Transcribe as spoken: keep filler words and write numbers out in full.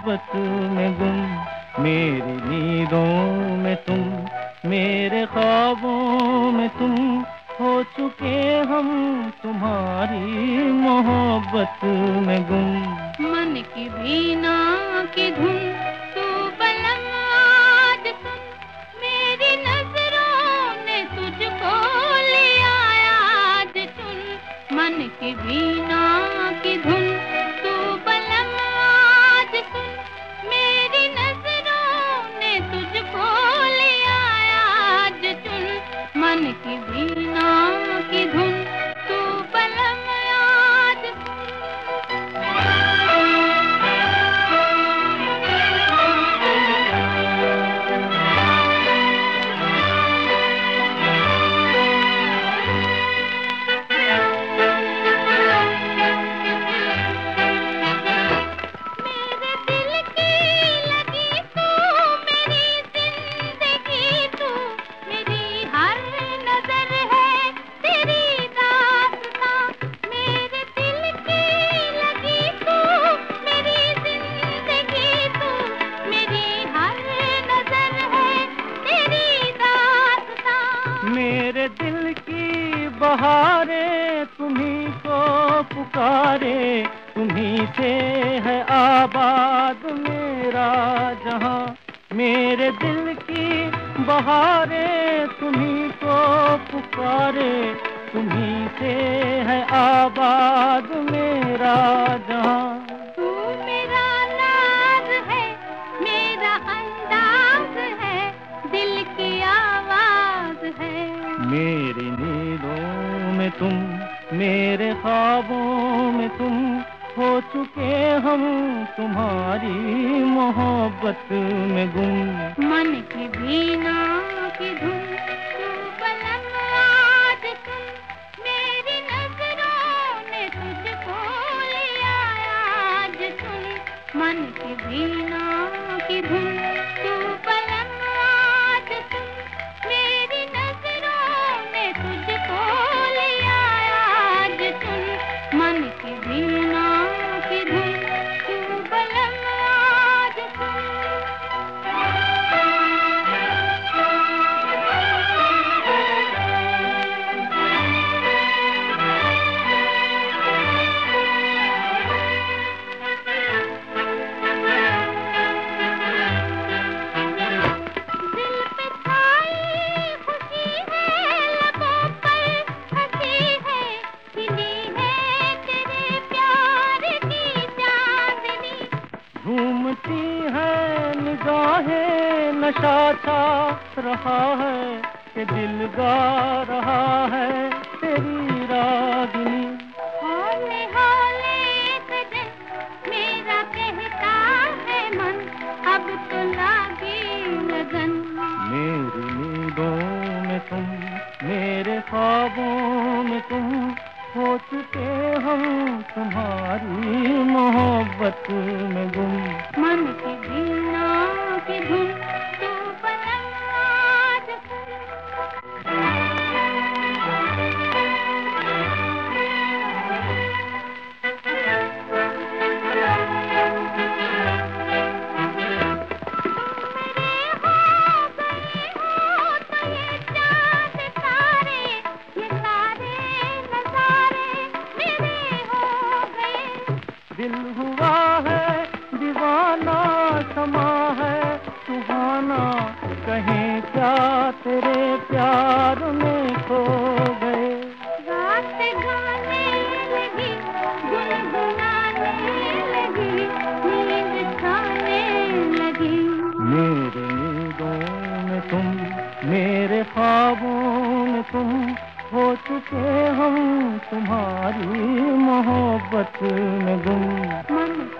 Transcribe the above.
मोहब्बत में गुम। मेरी नींदों में तुम, मेरे ख्वाबों में तुम, हो चुके हम तुम्हारी मोहब्बत में गुम। मन की वीणा की धुन तू बलम आज सुन, मेरी नजरों ने तुझको लिया आज चुन। मन की वीणा की धुन तू बलम आज सुन, मेरी नजरों ने तुझको लिया आज चुन। मन की वीणा की धुन तू बलम आज मेरे दिल की बहारे तुम्ही को पुकारे, तुम्ही से है आबाद मेरा जहां। मेरे दिल की बहारे तुम्ही को पुकारे, तुम्ही से है आबाद मेरा जहां। तू मेरा नाज है, मेरा अंदाज है, दिल की आवाज है। मेरी नींदों में तुम, मेरे ख्वाबों में तुम, हो चुके हम तुम्हारी मोहब्बत में गुम। मन की वीणा की धुन तू बलम आज सुन, मेरी नजरों ने तुझको लिया आज चुन। मन की वीणा की धुन तू बलम आज सुन, मेरी नजरों ने तुझको लिया आज चुन। मन की वीणा की धुन तू बलम आज झूमती है निगाहें, नशा छा रहा है कि दिल गा रहा है तेरी रागिनी। हौले हौले सजन मेरा कहता है मन, अब तो लागी लगन। मेरी नींदों में तुम, मेरे ख्वाबों में तुम, हो चुके हम तुम्हारी मोहब्बत में गुम। मन की वीणा की धुन तू बलम आज दिल हुआ है दीवाना, समा है सुहाना, कहीं क्या तेरे प्यार में खो गए। रात गाने लगी, गुनगुनाने लगी, नींद खाने लगी। मेरे नींदों में तुम, मेरे ख्वाबों में तुम, हो चुके हम तुम्हारी मोहब्बत में गुम। मन